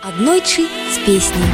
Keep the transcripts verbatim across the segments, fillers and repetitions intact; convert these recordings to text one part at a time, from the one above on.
Аднойчы з песняй.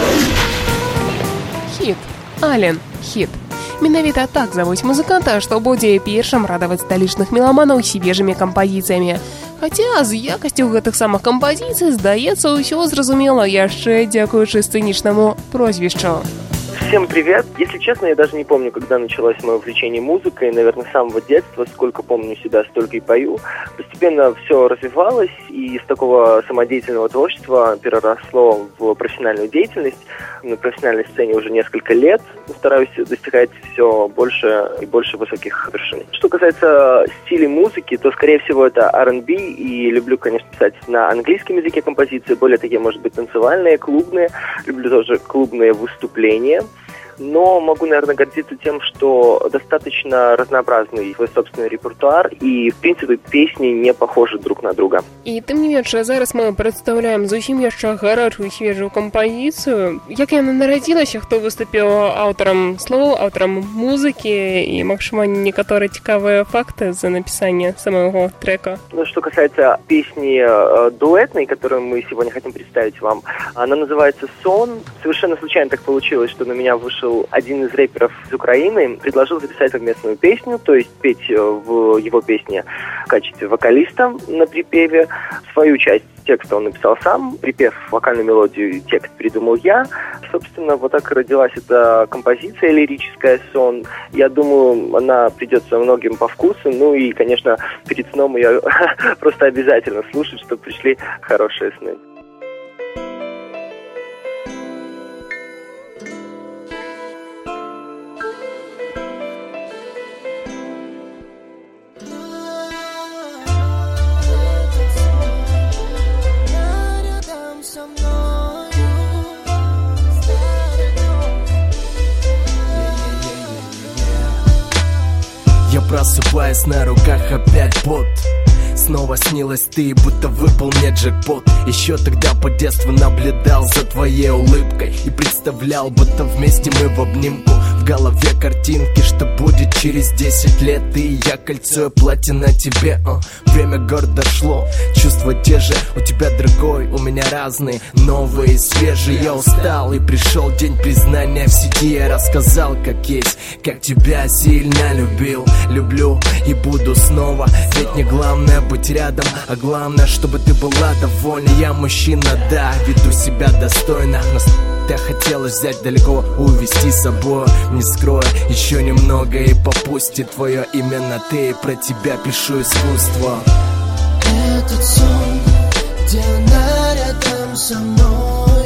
Хіт. Ален. Хіт. Менавіта так завуць музыканта, што будзе першым радаваць сталічных меламанаў свежымі кампазіцыямі. Хаця з якасцю гэтых самых кампазіцый, здаецца, ўсё зразумела яшчэ дзякуючы сцэнічнаму прозвішчу. Всем привет! Если честно, я даже не помню, когда началось мое увлечение музыкой. Наверное, с самого детства, сколько помню себя, столько и пою. Постепенно все развивалось, и с такого самодеятельного творчества переросло в профессиональную деятельность. На профессиональной сцене уже несколько лет стараюсь достигать все больше и больше высоких вершин. Что касается стиля музыки, то, скорее всего, это ар энд би, и люблю, конечно, писать на английском языке композиции, более такие, может быть, танцевальные, клубные. Люблю тоже клубные выступления. Но могу, наверное, гордиться тем, что достаточно разнообразный свой собственный репертуар, и, в принципе, песни не похожи друг на друга. І тым не менш, зараз мы прадстаўляем зусім яшчэ гарачую свежую кампазіцыю. Як яна нарадзілася, хто выступіў аўтарам слоў, аўтарам музыкі, і, магчыма, некаторыя цікавыя факты за напісання самого трека? Ну, что касается песни э, дуэтной, которую мы сегодня хотим представить вам, она называется «Сон». Совершенно случайно так получилось, что на меня вышел один из рэперов из Украины, предложил записать совместную песню, то есть петь в его песне в качестве вокалиста на припеве. Свою часть текста он написал сам, припев, вокальную мелодию, текст придумал я. Собственно, вот так родилась эта композиция лирическая «Сон». Я думаю, она придется многим по вкусу. Ну и, конечно, перед сном ее просто обязательно слушать, чтобы пришли хорошие сны. Я просыпаюсь, на руках опять пот. Снова снилась ты, будто выпал мне джекпот. Еще тогда по детству наблюдал за твоей улыбкой и представлял, будто вместе мы в обнимку. В голове картинки, что будет через десять лет. И я кольцо и платье на тебе, о, время гор дошло. Чувства те же, у тебя другой, у меня разные, новые, свежие. Я устал и пришел день признания в сети. Я рассказал, как есть, как тебя сильно любил. Люблю и буду снова, ведь не главное быть рядом, а главное, чтобы ты была довольна. Я мужчина, да, веду себя достойно, но тебя хотелось взять далеко, увести с собой. Не скрою, еще немного и попустит твое именно ты. Про тебя пишу искусство. Этот сон, где она рядом со мною.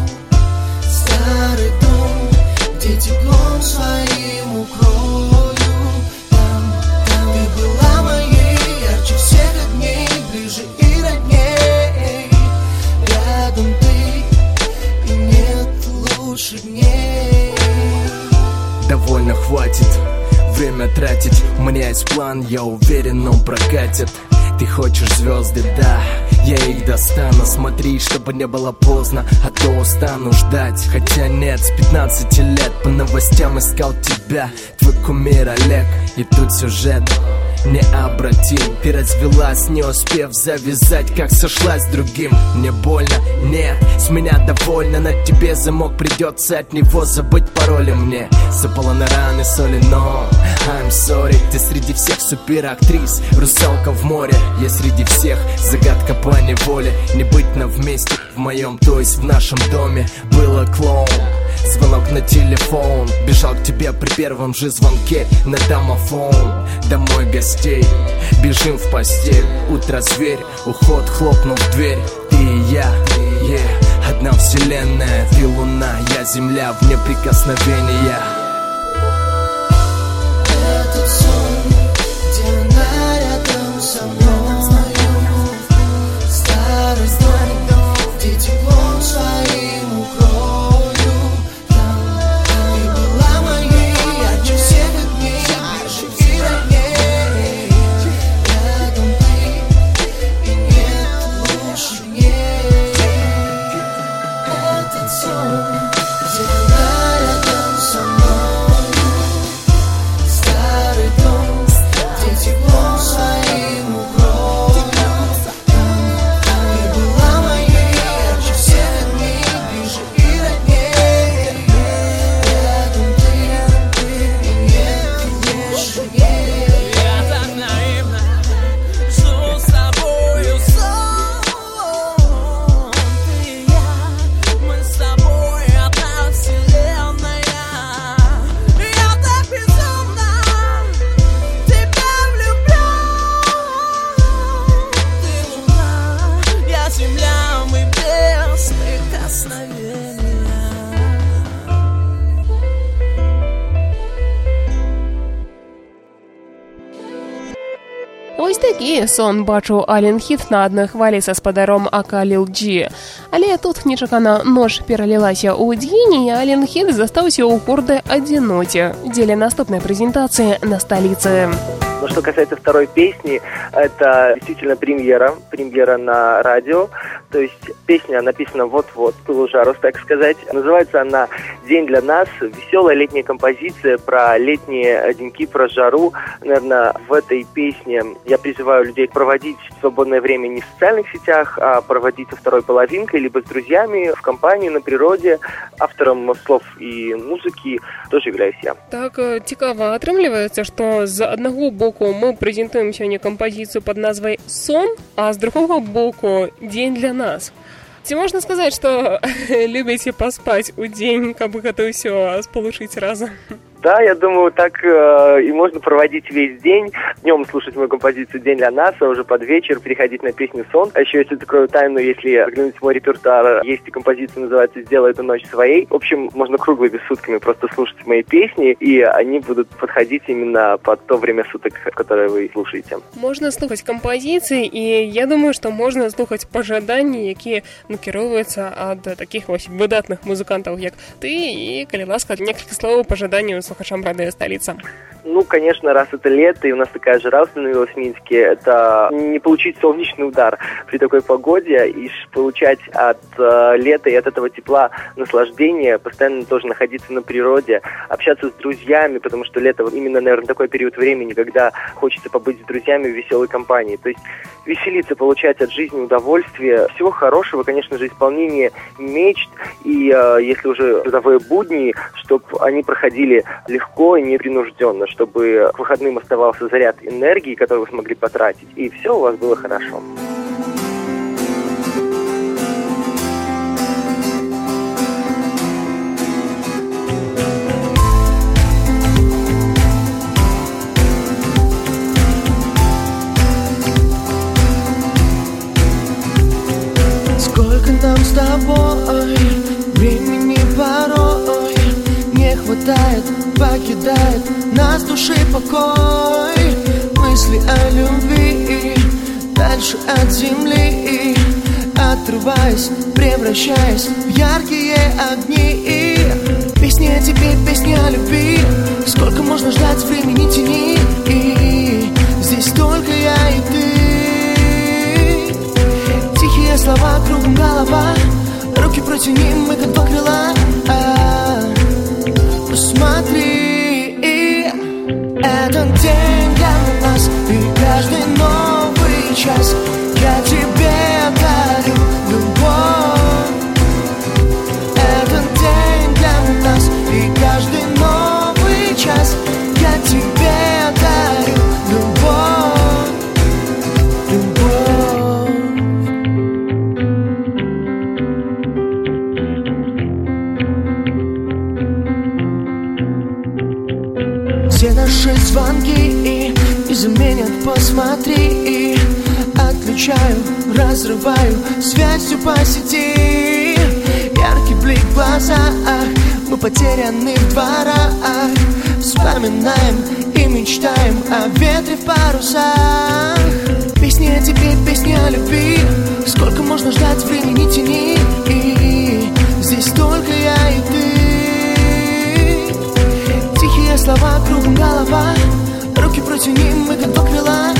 Старый дом, где теплом своим укрою. Там, там ты была моей, ярче всех дней, ближе и родней. Рядом ты, и нет лучше дней. Довольно хватит время тратить. У меня есть план, я уверен, он прокатит. Ты хочешь звезды, да, я их достану. Смотри, чтобы не было поздно, а то устану ждать. Хотя нет, с пятнадцати лет по новостям искал тебя. Твой кумир Олег, и тут сюжет необратим. Ты развелась, не успев завязать, как сошлась с другим. Мне больно, нет, с меня довольно. На тебе замок, придется от него забыть пароли. Мне сыпала на раны соли, но I'm sorry. Ты среди всех суперактрис, русалка в море. Я среди всех загадка по неволе. Не быть нам вместе в моем, то есть в нашем доме. Было клоун, звонок на телефон. Бежал к тебе при первом же звонке на домофон. Домой гостей, бежим в постель. Утро зверь, уход, хлопнув дверь. Ты и я, yeah. Одна вселенная. Ты луна, я земля, вне прикосновения. Этот сон, где она рядом со мною. Старый дом, где теплом своим укрою. Там ты была моей, ярче всех дней, ближе и родней. Рядом ты, и нет лучше дней. Этот сон, где она рядом со мной. і сон бачыў Ален Хіт на адной хвалі са спадаром Ака Ліл Джі. Але тут нечакана ноч пералілася ў дзень, і Ален Хіт застаўся ў гордай адзіноце дзеля наступнай прэзентацыі на сталіцы. Но что касается второй песни, это действительно премьера, премьера на радио. То есть песня написана вот-вот, был жарус, так сказать. Называется она «День для нас». Веселая летняя композиция про летние деньки, про жару. Наверное, в этой песне я призываю людей проводить свободное время не в социальных сетях, а проводить со второй половинкой, либо с друзьями, в компании, на природе. Автором слов и музыки тоже являюсь я. Так, цікава атрымліваецца, што з аднаго боку мы прэзентуем сёння кампазіцыю пад назвай «Сон», а з другога боку «Дзень для нас». Ці можна сказаць, што любіце паспаць у дзень, каб гэта ўсё спалучыць разам? Да, я думаю, так э, и можно проводить весь день. Днем слушать мою композицию «День для нас», а уже под вечер переходить на песню «Сон». А еще, если закрою тайну, если взглянуть в мой репертуар, есть и композиция, называется «Сделай эту ночь своей». В общем, можно круглыми сутками просто слушать мои песни, и они будут подходить именно под то время суток, которое вы слушаете. Можно слухать композиции, и я думаю, что можно слухать пожаданні, які накіроўваюцца ад таких вось выдатных музыкантаў, як ты, и, калі ласка, некалькі словаў пожаданняў слухачам радио «Столица». Ну, конечно, раз это лето, и у нас такая жара установилась в Минске, это не получить солнечный удар при такой погоде, и получать от э, лета и от этого тепла наслаждение, постоянно тоже находиться на природе, общаться с друзьями, потому что лето именно, наверное, такой период времени, когда хочется побыть с друзьями в веселой компании. То есть веселиться, получать от жизни удовольствие. Всего хорошего, конечно же, исполнение мечт, и э, если уже трудовые будни, чтобы они проходили легко и непринужденно, чтобы к выходным оставался заряд энергии, который вы смогли потратить, и все у вас было хорошо. Сколько нам с тобой времени порой не хватает, покидает нас души покой. Мысли о любви дальше от земли, отрываясь, превращаясь в яркие огни. Песни о тебе, песни о любви. Сколько можно ждать, времени тяни. И здесь только я и ты. Тихие слова, кругом голова. Руки протяни, мы как два крыла. Посмотри, этот день для нас, и каждый новый час я тебе дарю любовь. Этот день для нас, и каждый новый час я тебе дарю любовь, любовь. Все наши звонки и заменят, посмотри. Отключаю, разрываю связью по сети. Яркий блик в глазах, мы потеряны в дворах. Вспоминаем и мечтаем о ветре в парусах. Песни о тебе, песни о любви. Сколько можно ждать, времени тяни. И здесь только я и ты. Тихие слова, кругом голова. Руки протяни, мы как два крыла.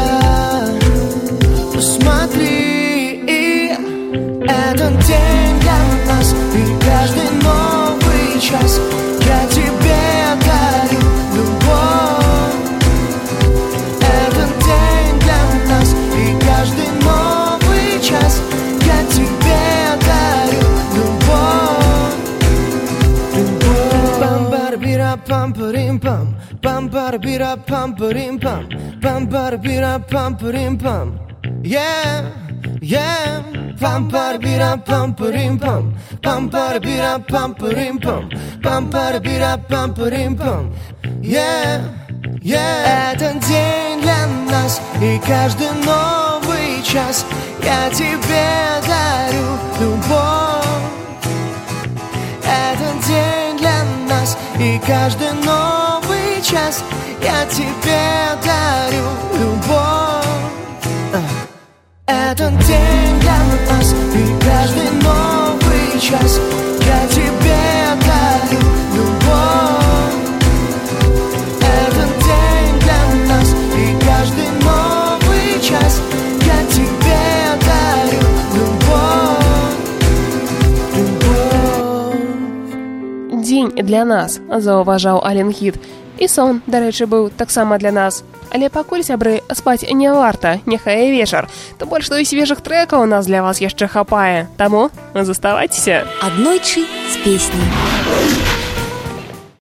Посмотри, этот день для нас, и каждый новый час я тебе дарю любовь. Этот день для нас, и каждый новый час я тебе дарю любовь, любовь. Пам-пара-бира, пам-парим-пам, пам-пара-бира, пам-парим-пам, пам-пара-бира, пам-парим-пам. Yeah, yeah, pam par bira pam parim pam, pam par bira pam parim pam, pam par bira pam parim pam. Yeah, yeah, этот день для нас, и каждый новый час я тебе дарю любовь. Этот день для нас, и каждый новый час я тебе дарю любовь. Этот день для нас и каждый новый час я тебе дарю любовь. Этот день для нас и каждый новый час я тебе дарю любовь, любовь. Дзень для нас, заўважаў Ален Хіт. І сон, дарэчы, быў таксама для нас. Але пакуль, сябры, спаць не варта, няхай і вечар. То больш што і свежых трэкаў у нас для вас яшчэ хапае. Таму заставайцеся. Аднойчы з песняй.